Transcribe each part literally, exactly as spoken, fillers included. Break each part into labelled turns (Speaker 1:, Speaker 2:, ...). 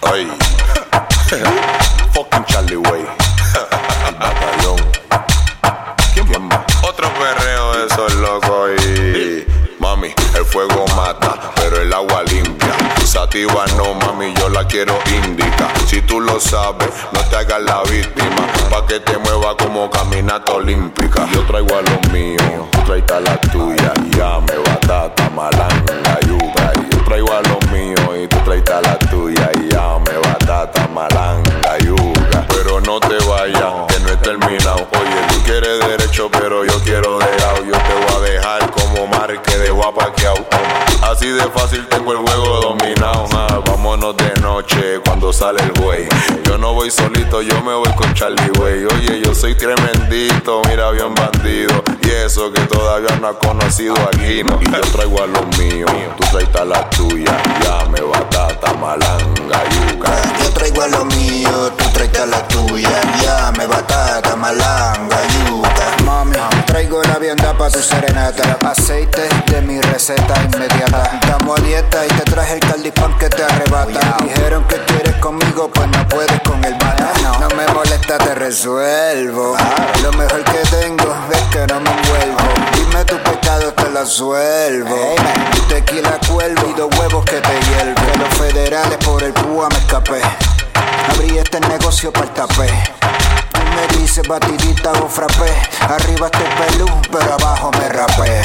Speaker 1: Ay. Fucking Charlie Way. El batallón. ¿Quién más? Otro perreo de esos locos y... Mami, el fuego mata, pero el agua limpia. Sativa no, mami, yo la quiero indica. Si tú lo sabes, no te hagas la víctima. Pa' que te mueva como caminata olímpica. Yo traigo a los míos, tú traes a la tuya. Llame, batata, malanga, yuca. Yo traigo a los míos y tú traes a la tuya. Llame, batata, malanga, yuca. Pero no te vayas, que no he terminado. Oye, tú quieres derecho, pero yo quiero de lado. Yo te voy a dejar como marque de guapaqueado. Así de fácil tengo el juego dominado. Ah, vámonos de noche cuando sale el güey. Yo no voy solito, yo me voy con Charlie Way. Oye, yo soy tremendito, mira bien bandido. Y eso que todavía no ha conocido aquí, ¿no? Y yo traigo a los míos, tú traes a la tuya. Llame, batata, malanga, yuca.
Speaker 2: Yo traigo a los míos, tú traes a la tuya. Llame, batata, malanga, yuca. Mami, traigo la vianda pa' tu serenata. Aceite de mi receta inmediata. Estamos a dieta y te traje el caldipan que te arrebata. Dijeron que quieres conmigo, pues no puedes con el banano. No me molesta, te resuelvo. Lo mejor que tengo es que no me envuelvo. Dime tu pecado, te lo suelvo. Tequila cuervo y dos huevos que te hiervo. De los federales por el púa me escapé. Abrí este negocio para el tapé. Tú me dices batidita o frappé. Arriba este pelú, pero abajo me rapé.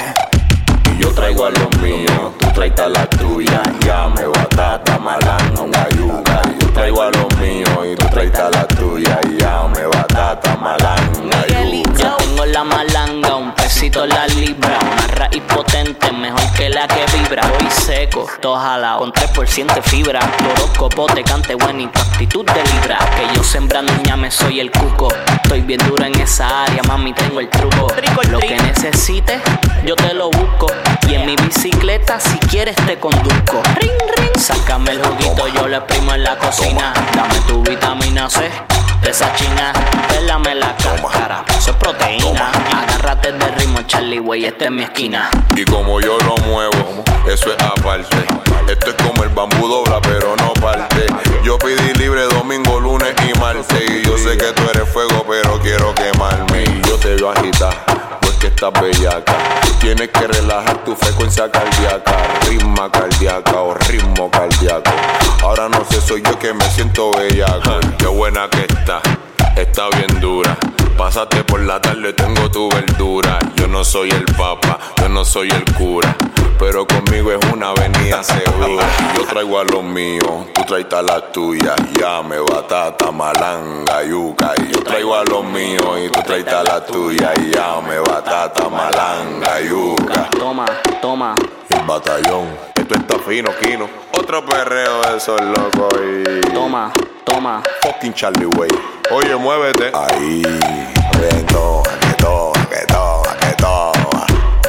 Speaker 1: Y yo traigo a los míos, tú traes a la tuya. Llame, batata, malanga, yuca. Yo traigo a los míos y tú traes a la tuya. Llame, batata, malanga, yuca.
Speaker 3: Tengo la malanga, un pesito la libra. Una raíz potente, mejor que la que vibra. Voy seco, todo jalao, con tres por ciento de fibra. Horóscopo te cante buena y tu actitud de libra. Que yo sembrando ñame soy el cuco. Estoy bien duro en esa área, mami, tengo el truco. Lo que necesites, yo te lo busco. Y en mi bicicleta, si quieres, te conduzco. Ring, ring. Sácame el juguito, yo le exprimo en la cocina. Dame tu vitamina C, de esa china. Pélame la cáscara, eso es proteína. Agárrate del ritmo, Charlie Way, esta es mi esquina.
Speaker 1: Y como yo lo muevo, eso es aparte. Esto es como el bambú dobla, pero no parte. Yo pedí libre domingo, lunes y martes. Y yo sé que tú eres fuego, pero quiero quemarme. Y yo te voy a agitar, porque estás bellaca. Tienes que relajar tu frecuencia cardíaca. Ritmo cardíaca o ritmo cardíaco. Ahora no sé, soy yo que me siento bellaco. Qué buena que está, está bien dura. Pásate por la tarde, tengo tu verdura. Yo no soy el papa, yo no soy el cura, pero conmigo es una avenida segura. Yo traigo a los míos, tú traes a la tuya. Llame, batata, malanga, yuca. Y yo traigo a los míos y tú traes a la tuya. Llame, batata, malanga, yuca.
Speaker 3: Toma, toma.
Speaker 1: El batallón, esto está fino, Kino. Otro perreo de esos locos y...
Speaker 3: Toma, toma.
Speaker 1: Fucking Charlie Way. Oye, muévete. Ahí, ven, toma, que toma, que toma, que toma.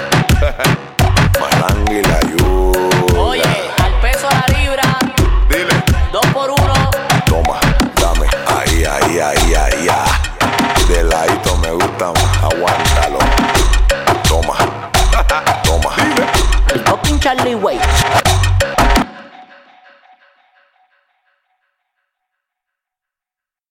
Speaker 1: Malanga y la yuca.
Speaker 3: Oye, al peso la libra.
Speaker 1: Dile.
Speaker 3: Dos por uno.
Speaker 1: Toma, dame. Ahí, ahí, ahí, ahí, ahí. De ladito me gusta más. Aguántalo. Toma. Toma.
Speaker 3: El fucking Charlie Way.